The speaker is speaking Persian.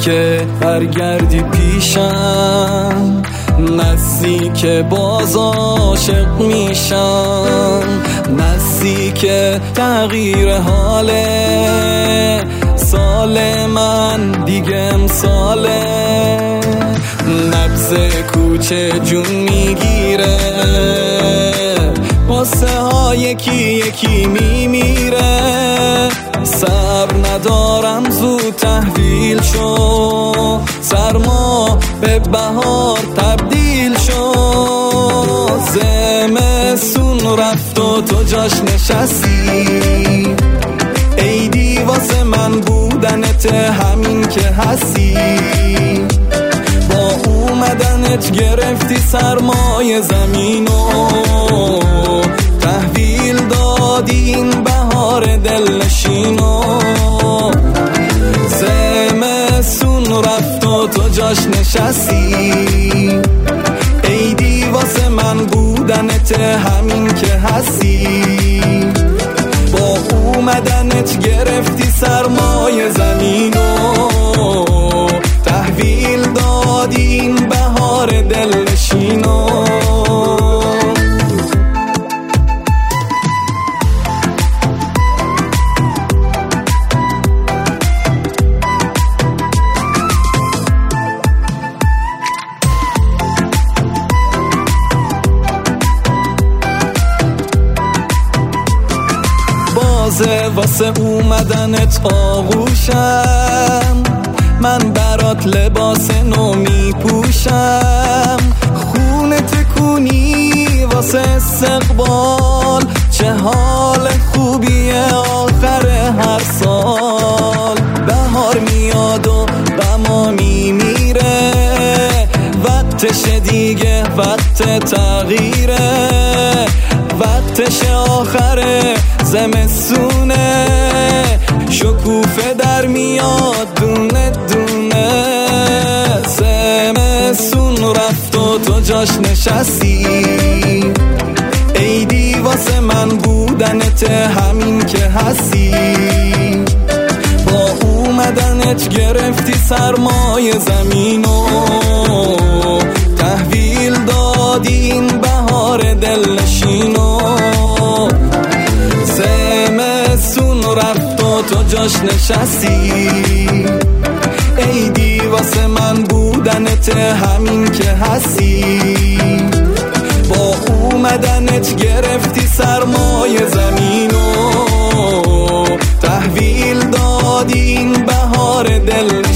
که برگردی پیشم، نزدیک باز عاشق میشم، نزدیک تغییر حال سال من دیگه امساله. نبض کوچه جون میگیره، قصه ها یکی یکی میمیره، صبر ندارم زود تحویل شو، سرما به بهار تبدیل شو. زمستون رفت و تو جاش نشستی، عیدی واسه من بودنت همین که هستی، با اومدنت گرفتی سرمای زمینو، تحویل دادی این بهار دلنشینو. زمستون رفت و تو جاش نشستی، عیدی واسه من بودنت همین که هستی، با اومدنت گرفتی سرمای زمینو، تحویل دادی این بهار دلنشینو. واسه اومدنت آغوشم، من برات لباس نو میپوشم، خونه تکونی واسه استقبال، چه حال خوبیه آخر هر سال. بهار میاد و غما میمیره، وقتش دیگه وقت تغییره، وقتش آخره زمستونه، شکوفه در میاد دونه دونه. زمستون رفت و تو جاش نشستی، عیدی واسه من بودنت همین که هستی، با اومدنت گرفتی سرمای زمینو، تحویل دادی این بهار دلنشینو. زمستون رفت و تو جاش نشستی، عیدی واسه من بودنت همین که هستی، با اومدنت گرفتی سرمای زمینو، تحویل دادی این بهار دل